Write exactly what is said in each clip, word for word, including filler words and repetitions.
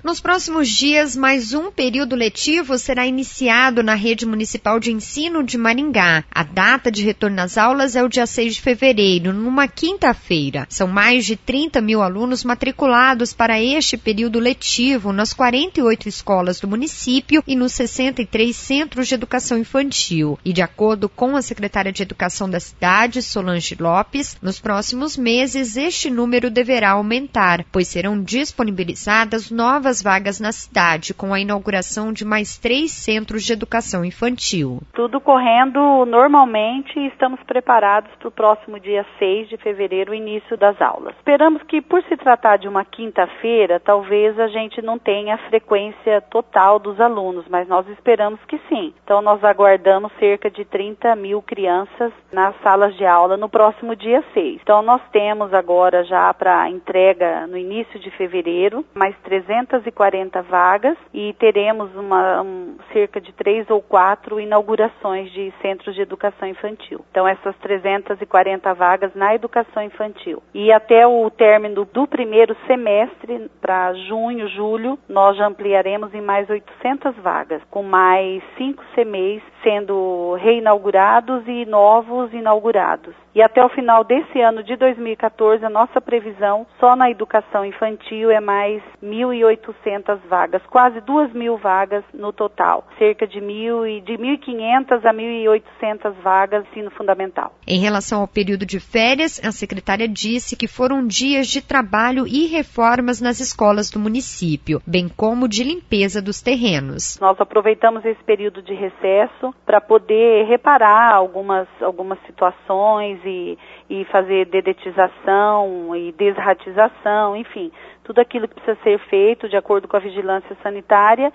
Nos próximos dias, mais um período letivo será iniciado na Rede Municipal de Ensino de Maringá. A data de retorno às aulas é o dia seis de fevereiro, numa quinta-feira. São mais de trinta mil alunos matriculados para este período letivo nas quarenta e oito escolas do município e nos sessenta e três centros de educação infantil. E de acordo com a secretária de Educação da cidade, Solange Lopes, nos próximos meses este número deverá aumentar, pois serão disponibilizadas novas vagas na cidade, com a inauguração de mais três centros de educação infantil. Tudo correndo normalmente e estamos preparados para o próximo dia seis de fevereiro, o início das aulas. Esperamos que, por se tratar de uma quinta-feira, talvez a gente não tenha a frequência total dos alunos, mas nós esperamos que sim. Então nós aguardamos cerca de trinta mil crianças nas salas de aula no próximo dia seis. Então nós temos agora já para entrega no início de fevereiro mais trezentas e quarenta vagas e teremos uma, um, cerca de três ou quatro inaugurações de centros de educação infantil. Então essas trezentas e quarenta vagas na educação infantil. E até o término do primeiro semestre, para junho, julho, nós já ampliaremos em mais oitocentas vagas, com mais cinco C M E Is sendo reinaugurados e novos inaugurados. E até o final desse ano de dois mil e quatorze, a nossa previsão só na educação infantil é mais mil e oitocentas vagas, quase duas mil vagas no total, cerca de mil e de mil e quinhentas a mil e oitocentas vagas no ensino fundamental. Em relação ao período de férias, a secretária disse que foram dias de trabalho e reformas nas escolas do município, bem como de limpeza dos terrenos. Nós aproveitamos esse período de recesso para poder reparar algumas, algumas situações e, e fazer dedetização e desratização, enfim, tudo aquilo que precisa ser feito de acordo com a vigilância sanitária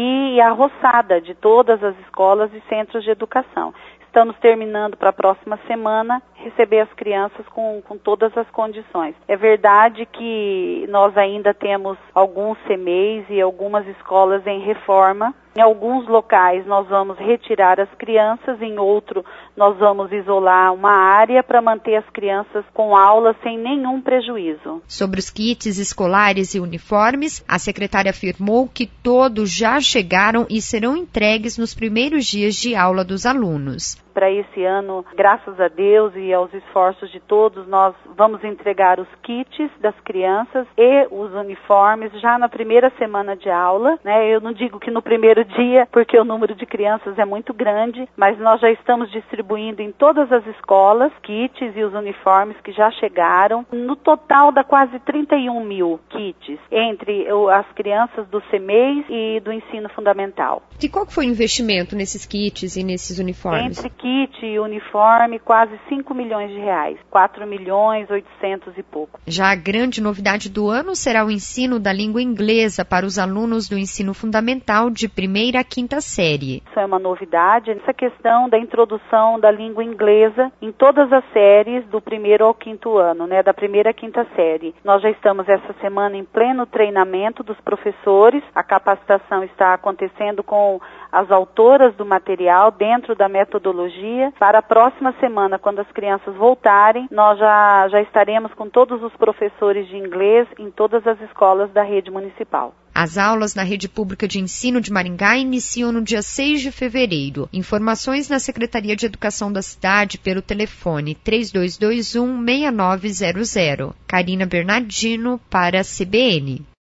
e a roçada de todas as escolas e centros de educação. Estamos terminando para a próxima semana receber as crianças com, com todas as condições. É verdade que nós ainda temos alguns C M E Is e algumas escolas em reforma. Em alguns locais nós vamos retirar as crianças, em outro nós vamos isolar uma área para manter as crianças com aula sem nenhum prejuízo. Sobre os kits escolares e uniformes, a secretária afirmou que todos já chegaram e serão entregues nos primeiros dias de aula dos alunos. Para esse ano, graças a Deus e aos esforços de todos, nós vamos entregar os kits das crianças e os uniformes já na primeira semana de aula, né? Eu não digo que no primeiro dia, porque o número de crianças é muito grande, mas nós já estamos distribuindo em todas as escolas kits e os uniformes que já chegaram. No total dá quase trinta e um mil kits entre as crianças do C M E Is e do ensino fundamental. E qual foi o investimento nesses kits e nesses uniformes? Entre kit e uniforme, quase cinco milhões de reais, quatro milhões e oitocentos e pouco. Já a grande novidade do ano será o ensino da língua inglesa para os alunos do ensino fundamental de primeira a quinta série. Isso é uma novidade, essa questão da introdução da língua inglesa em todas as séries do primeiro ao quinto ano, né, da primeira à quinta série. Nós já estamos essa semana em pleno treinamento dos professores, a capacitação está acontecendo com as autoras do material dentro da metodologia. Para a próxima semana, quando as crianças voltarem, nós já, já estaremos com todos os professores de inglês em todas as escolas da rede municipal. As aulas na Rede Pública de Ensino de Maringá iniciam no dia seis de fevereiro. Informações na Secretaria de Educação da cidade pelo telefone três dois dois um, seis nove zero zero. Karina Bernardino para a C B N.